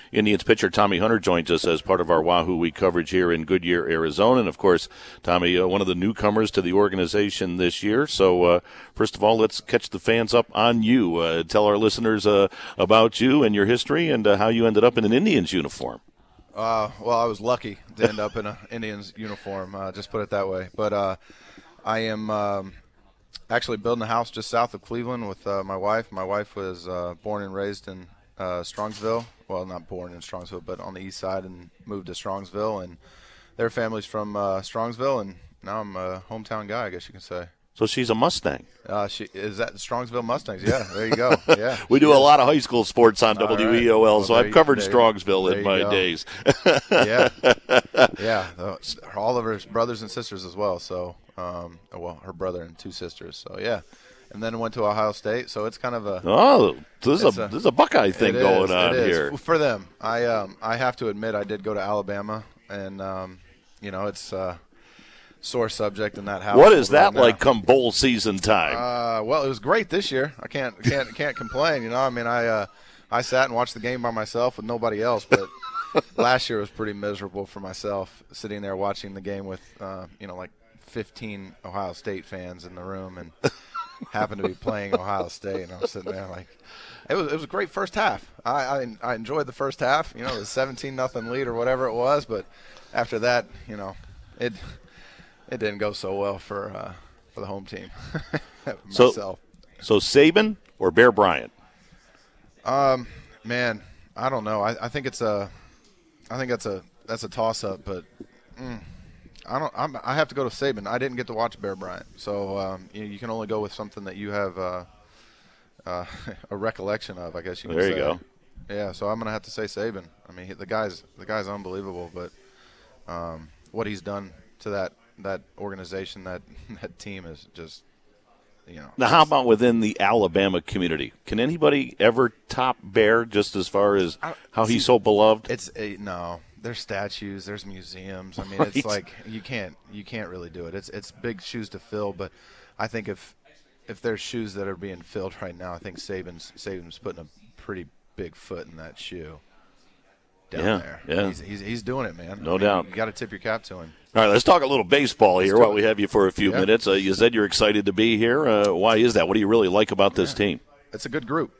Indians pitcher Tommy Hunter joins us as part of our Wahoo Week coverage here in Goodyear, Arizona. And, of course, Tommy, one of the newcomers to the organization this year. So, first of all, let's catch the fans up on you. Tell our listeners about you and your history and how you ended up in an Indians uniform. Well, I was lucky to end up in an Indians uniform, just put it that way. But I am actually building a house just south of Cleveland with my wife. My wife was born and raised in Strongsville. Well, not born in Strongsville, but on the east side, and moved to Strongsville. And their family's from Strongsville, and now I'm a hometown guy, I guess you can say. So she's a Mustang. She is that the Strongsville Mustangs? Yeah, there you go. Yeah, we do a lot of high school sports on WEOL, right. Well, so I've covered Strongsville in my days. Yeah. All of her brothers and sisters as well. So, her brother and two sisters. So yeah, and then went to Ohio State. So it's kind of a this is a Buckeye thing going on here for them. I have to admit I did go to Alabama, and it's. Sore subject in that house. What is that like come bowl season time? Well, it was great this year. I can't complain. I mean, I sat and watched the game by myself with nobody else, but last year was pretty miserable for myself, sitting there watching the game with like 15 Ohio State fans in the room, and happened to be playing Ohio State, and I was sitting there like, it was a great first half. I enjoyed the first half. It was 17-0 lead or whatever it was, but after that, it didn't go so well for the home team. Myself. So Saban or Bear Bryant? Man, I don't know. I think that's a toss up, but I have to go to Saban. I didn't get to watch Bear Bryant, so you can only go with something that you have a recollection of, I guess you can say. There you go. Yeah, so I'm gonna have to say Saban. I mean, the guy's unbelievable, but what he's done to that organization, that team is just, Now, how about within the Alabama community? Can anybody ever top Bear just as far as how he's so beloved? No. There's statues, there's museums. I mean, Right. It's like you can't really do it. It's big shoes to fill, but I think if there's shoes that are being filled right now, I think Saban's putting a pretty big foot in that shoe down there. Yeah. He's doing it, man. No doubt. You got to tip your cap to him. All right, let's talk a little baseball here while we have you for a few minutes. You said you're excited to be here. Why is that? What do you really like about this team? It's a good group.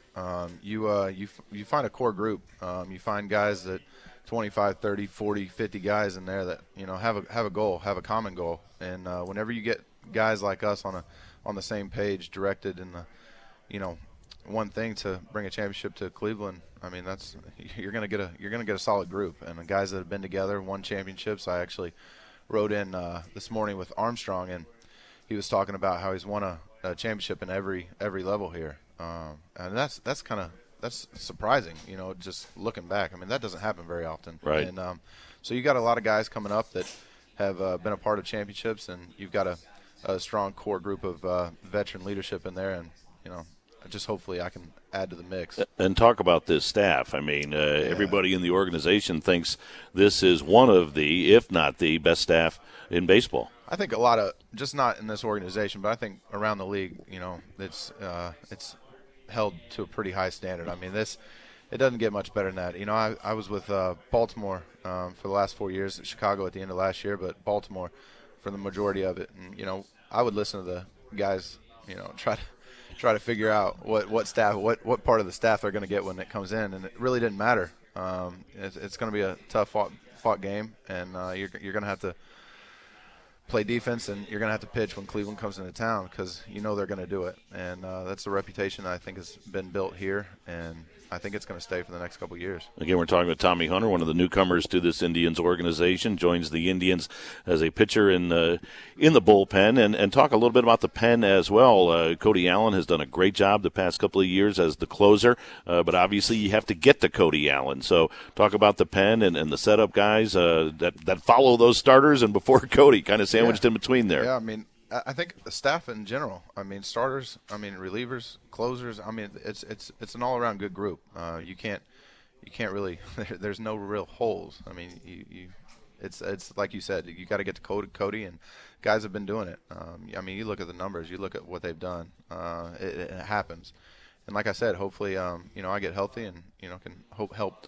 You find a core group. You find guys that 25, 30, 40, 50 guys in there that have a goal, have a common goal. And whenever you get guys like us on the same page, directed in the one thing to bring a championship to Cleveland, I mean you're gonna get a solid group, and the guys that have been together, won championships. I actually rode in this morning with Armstrong, and he was talking about how he's won a championship in every level here, and that's surprising. Just looking back, I mean that doesn't happen very often. Right. And so you got a lot of guys coming up that have been a part of championships, and you've got a strong core group of veteran leadership in there, and just hopefully I can add to the mix. And talk about this staff. I mean, everybody in the organization thinks this is one of the, if not the best staff in baseball. I think a lot of, just not in this organization, but I think around the league, it's held to a pretty high standard. I mean, it doesn't get much better than that. I was with Baltimore for the last 4 years, Chicago at the end of last year, but Baltimore for the majority of it. And, I would listen to the guys, try to figure out what staff, what part of the staff they're going to get when it comes in, and it really didn't matter. It's going to be a tough fought game, and you're going to have to play defense, and you're going to have to pitch when Cleveland comes into town, because they're going to do it, and that's the reputation I think has been built here, and I think it's going to stay for the next couple of years. Again, we're talking with Tommy Hunter, one of the newcomers to this Indians organization, joins the Indians as a pitcher in the bullpen, and talk a little bit about the pen as well. Cody Allen has done a great job the past couple of years as the closer, but obviously you have to get to Cody Allen. So talk about the pen and the setup guys that follow those starters and before Cody, kind of sandwiched in between there. Yeah, I mean, I think the staff in general, I mean, starters, I mean, relievers, closers, I mean, it's an all-around good group. You can't really there's no real holes. I mean, it's like you said, you got to get to Cody, and guys have been doing it. I mean, you look at the numbers, you look at what they've done. It happens. And like I said, hopefully I get healthy and can help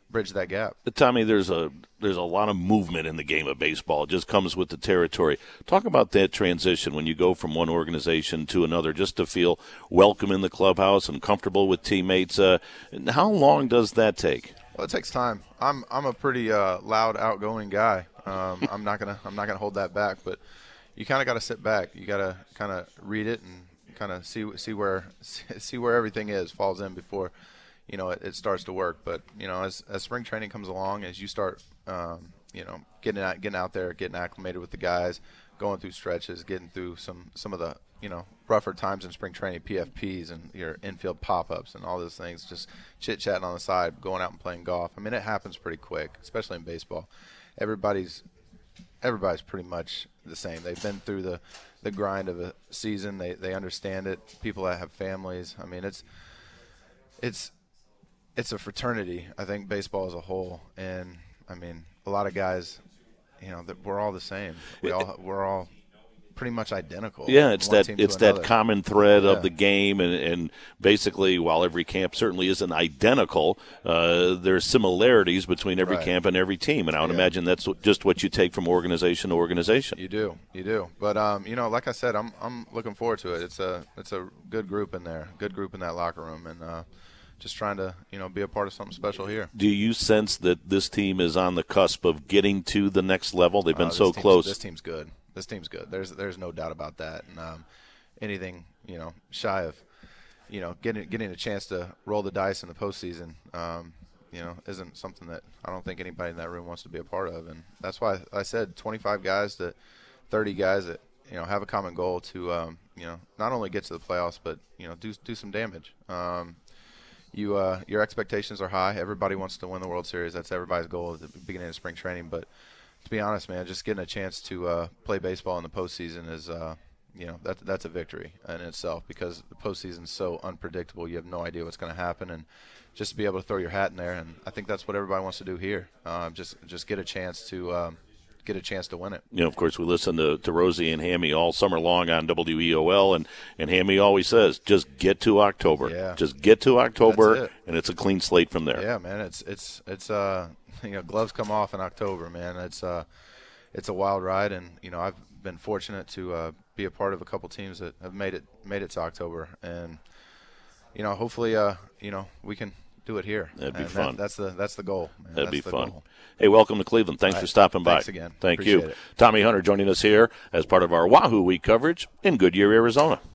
bridge that gap. Tommy, there's a lot of movement in the game of baseball. It just comes with the territory. Talk about that transition when you go from one organization to another, just to feel welcome in the clubhouse and comfortable with teammates. How long does that take? Well, it takes time. I'm a pretty loud, outgoing guy. I'm not gonna hold that back. But you kind of got to sit back. You got to kind of read it and kind of see where everything falls in before it starts to work. But as spring training comes along, as you start getting out there, getting acclimated with the guys, going through stretches, getting through some of the rougher times in spring training, PFPs and your infield pop-ups and all those things, just chit-chatting on the side, going out and playing golf. I mean, it happens pretty quick, especially in baseball. Everybody's pretty much the same. They've been through the grind of a season. They understand it. People that have families. I mean, it's a fraternity, I think, baseball as a whole. And I mean, a lot of guys, that we're all the same. We're all pretty much identical. Yeah, it's that common thread of the game, and basically, while every camp certainly isn't identical, there's similarities between every camp and every team, and I would imagine that's just what you take from organization to organization. You do. But like I said, I'm looking forward to it. It's a good group in there, good group in that locker room, and just trying to be a part of something special here. Do you sense that this team is on the cusp of getting to the next level? They've been so close. This team's good. This team's good. There's no doubt about that. And anything shy of getting a chance to roll the dice in the postseason, isn't something that I don't think anybody in that room wants to be a part of. And that's why I said 25 guys to 30 guys that have a common goal to not only get to the playoffs but do some damage. Your expectations are high. Everybody wants to win the World Series. That's everybody's goal at the beginning of spring training. But to be honest, man, just getting a chance to play baseball in the postseason is, that's a victory in itself, because the postseason is so unpredictable. You have no idea what's going to happen, and just to be able to throw your hat in there, and I think that's what everybody wants to do here. Just get a chance to win it. Of course, we listen to Rosie and Hammy all summer long on WEOL, and Hammy always says, just get to October. Yeah. Just get to October, and it's a clean slate from there. Yeah, man, it's gloves come off in October, man. It's a wild ride, and I've been fortunate to be a part of a couple teams that have made it to October, and hopefully we can do it here. That'd be fun. That's the goal, man. That'd be fun. Goal. Hey, welcome to Cleveland. Thanks for stopping by. Thanks again. Thank Appreciate you. it. Tommy Hunter joining us here as part of our Wahoo Week coverage in Goodyear, Arizona.